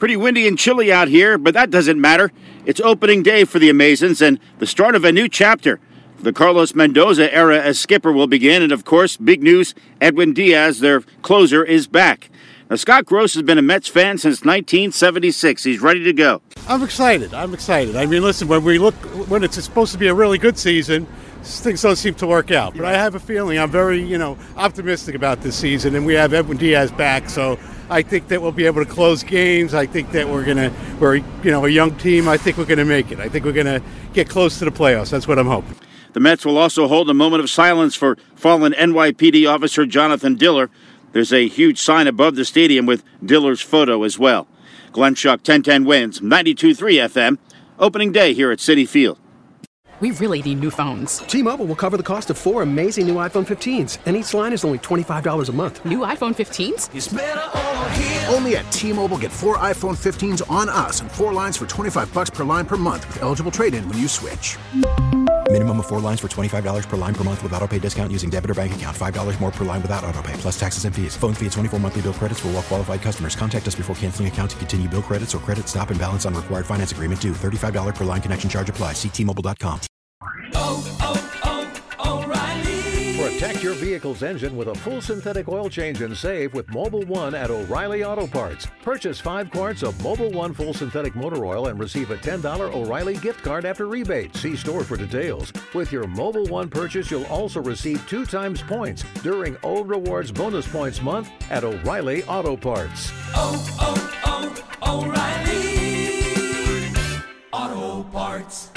Pretty windy and chilly out here, but that doesn't matter. It's opening day for the Amazons and the start of a new chapter. The Carlos Mendoza era as skipper will begin, and of course, big news, Edwin Diaz, their closer, is back. Now, Scott Gross has been a Mets fan since 1976. He's ready to go. I'm excited. I mean, listen, when it's supposed to be a really good season, things don't seem to work out. But I have a feeling I'm very, optimistic about this season, and we have Edwin Diaz back, so I think that we'll be able to close games. I think that we're a young team. I think we're going to make it. I think we're going to get close to the playoffs. That's what I'm hoping. The Mets will also hold a moment of silence for fallen NYPD officer Jonathan Diller. There's a huge sign above the stadium with Diller's photo as well. Glenn Schuck, 1010 wins, 92.3 FM. Opening day here at Citi Field. We really need new phones. T-Mobile will cover the cost of 4 amazing new iPhone 15s, and each line is only $25 a month. New iPhone 15s? It's better over here. Only at T-Mobile, get 4 iPhone 15s on us and 4 lines for $25 per line per month with eligible trade-in when you switch. Minimum of 4 lines for $25 per line per month with autopay discount using debit or bank account. $5 more per line without autopay, plus taxes and fees. Phone fee at 24 monthly bill credits for well-qualified customers. Contact us before canceling account to continue bill credits or credit stop and balance on required finance agreement due. $35 per line connection charge applies. See T-Mobile.com. O'Reilly. Protect your vehicle's engine with a full synthetic oil change and save with Mobil 1 at O'Reilly Auto Parts. Purchase 5 quarts of Mobil 1 full synthetic motor oil and receive a $10 O'Reilly gift card after rebate. See store for details. With your Mobil 1 purchase, you'll also receive 2 times points during O Rewards Bonus Points Month at O'Reilly Auto Parts. O'Reilly Auto Parts.